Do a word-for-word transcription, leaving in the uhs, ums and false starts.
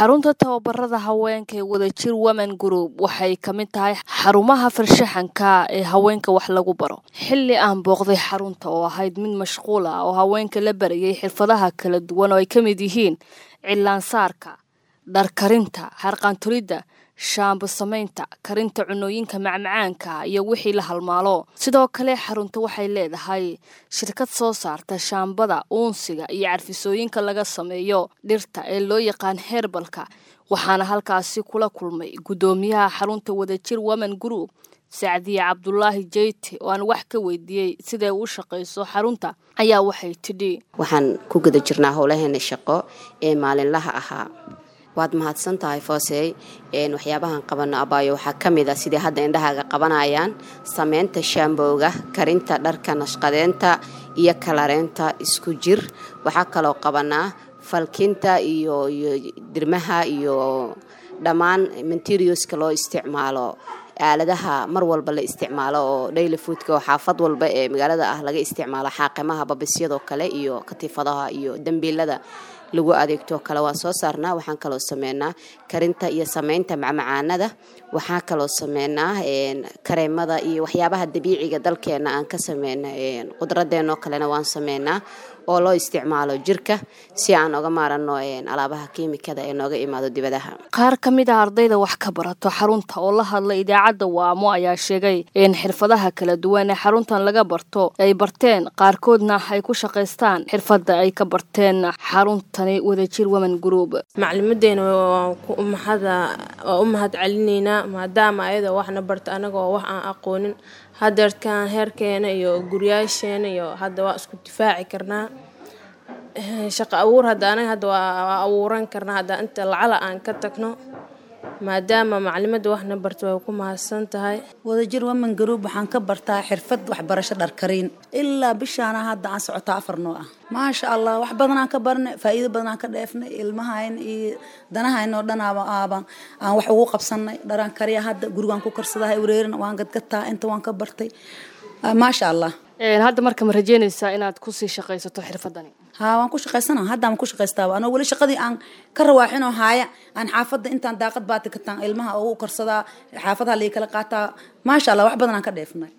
xarunta tababarada haweenka ee Wadajir Women Group waxay kamid tahay xarumaha farshaxanka ee haweenka wax lagu baro. Xilli aan booqday xarunta oo ahayd mid mashquul ah oo haweenka la barayay xirfadaha kala duwan oo ay kamid yihiin cilaan saarka, dhar karinta, harqaan tulida, shaambo samaynta, karinta cunooyinka macmacaanka iyo wixii la halmaalo. Sidoo kale xarunta waxay leedahay shirkad soo saarta shaambada, uunsiga iyo carfisooyinka laga sameeyo dhirta ee loo yaqaan herbalka. Waxaana halkaasi kula kulmay gudoomiyaha xarunta Wadajir Women Group, Saadiya Cabdullaahi Jeyti, oo aan wax ka weydiiyay sida ay u shaqeyso xarunta ayaa waxay tidhi waxaan ku guda jirnaa howlaheena shaqo ee maalinlaha ahaa. waad mahadsan tahay Foosey een waxyaabahan qabano abaayo waxa kamid ah sidii hadda indhahaaga qabanayaan sameynta shaambowga, karinta dharka, nashqadeenta iyo kalareenta isku jir. waxa kale oo qabanaa falkinta iyo iyo dirmaha iyo dhamaan materialska loo isticmaalo aaladaha mar walba la isticmaalo oo daily foodka oo xaafad walba ee magaalada ah laga isticmaalo xaaqamaha babisyada kale iyo katiifadaha iyo dambiilada lagu adeegto kala waa soo saarnaa. waxaan kale oo sameynaa karinta iyo sameynta macmacaanada. waxaa kale oo sameynaa een kareemada iyo waxyaabaha dabiiciga dalkeena aan ka sameynaa een qudradeeno kalena waan sameynaa oo loo isticmaalo jirka si aan uga maarano een alaabaha kiimikada ee nooga imaado dibadaha. qaar kamid ah ardayda wax ka barato xarunta oo la hadlay idaacadda Waamo ayaa sheegay in xirfadaha kala duwan ee xaruntan laga barto ay barteen, qaarkoodna ay ku shaqeystaan xirfada ay ka barteen xaruntani Wadajir Women Group. macluumadeena waa ku umahada oo umahad celinayna maadaama ayada waxna barta anagoo wax aan aqoonin hadarkan heerkeena iyo guriyaasheena iyo hadda waa isku difaaci karnaa. shaqo abuur hadda anaga hadda waa abuuran karnaa hadda inta lacala aan ka tagno maadaama macluumadeena waxna barto way ku mahadsan tahay. Wadajir Women Group waxaan ka bartaa xirfad waxbarasho dhar karin ilaa bishaana hadda aan socotaa afar nooc ah. maasha Allah wax badan aan ka barnay, faa'iido badan aan ka dheefnay, ilmahayn iyo danahayn oo dhan aaban aan wax ugu qabsanay. dharaan kariya hadda gurigaan ku karsadahay wareerin waan gadgataa inta waan ka bartay. maasha Allah ee hadda marka ma rajeynaysaa inaad ku sii shaqeysato xirfadani? ها waan ku shaqeysana hadda aan ku shaqeystaa ana wali shaqadii aan ka rawaaxino haaya aan xaafada intaan daaqad baati ka taan ilmaha oo u karsada xaafadaha la kala qaataa. maasha Allah wax badan aan ka dheefnay.